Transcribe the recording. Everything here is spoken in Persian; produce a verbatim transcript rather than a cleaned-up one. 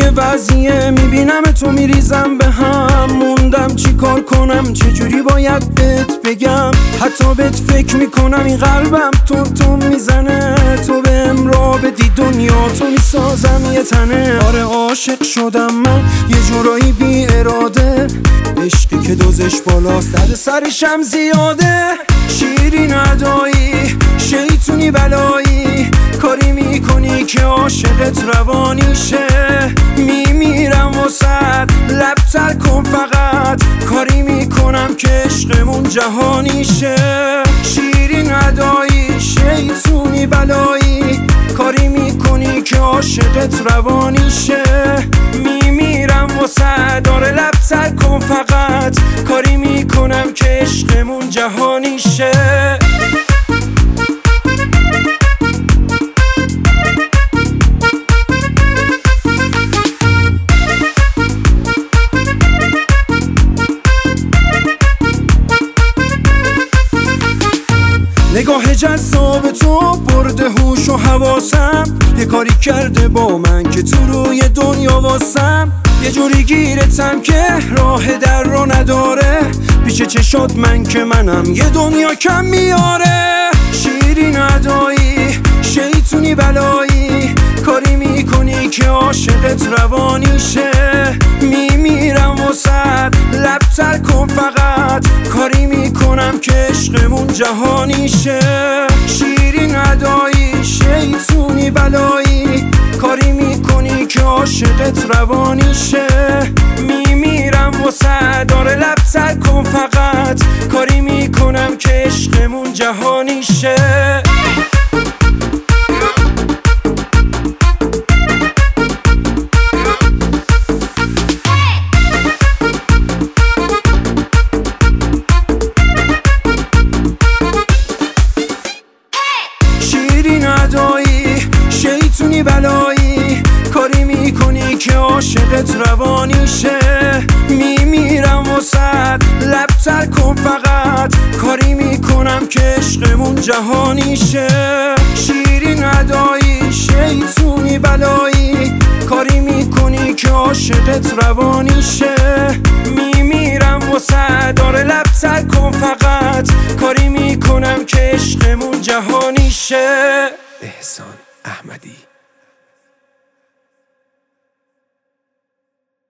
وضعیه، میبینم تو میریزم به هم، موندم چی کار کنم، چجوری باید بهت بگم. حتی بهت فکر میکنم این قلبم تو تو میزنه، تو بهم راه بدی دنیا تو میسازم یه تنه. آره عاشق شدم من یه جورایی بی اراده، عشقی که دوزش بالاست درد سرشم زیاده. شیرین ادایی شیطونی بلایی، کاری میکنی که عاشقت روانی شه. میمیرم واسد لب تر کن فقط، کاری میکنم که عشقمون جهانی شه. شیرین ادایی شیطونی بلایی، کاری میکنی که عاشقت روانی شه. میمیرم واسد داره لب تر کن فقط، کاری میکنم که عشقمون جهانی شه. نگاه جذاب تو برده هوش و حواسم، یه کاری کرده با من که تو روی دنیا واسم. یه جوری گیرتم که راه در رو نداره، پیش چشات من که منم یه دنیا کم میاره. شیرین ادایی شیطونی بلایی، کاری میکنی که عاشقت روانی شه. میمیرم واسد لب تر کن فقط، کاری میکنم که عشقمون جهانی شه. شیرین ادایی شیطونی بلایی، کاری میکنی که عاشقت روانی شه. میمیرم واسد داره لب تر کن فقط، کاری میکنم که عشقمون جهانی شه. ندایی شیطونی بلایی، کاری میکنی که عاشقت روانی شه. میمیرم واسد لب تر کن فقط، کاری میکنم که عشقمون جهانی شه. شیرین ادایی شیطونی بلایی، کاری میکنی که عاشقت روانی شه. میمیرم واسد داره لب تر کن فقط، کاری میکنم که عشقمون جهانی شه. احسان احمدی.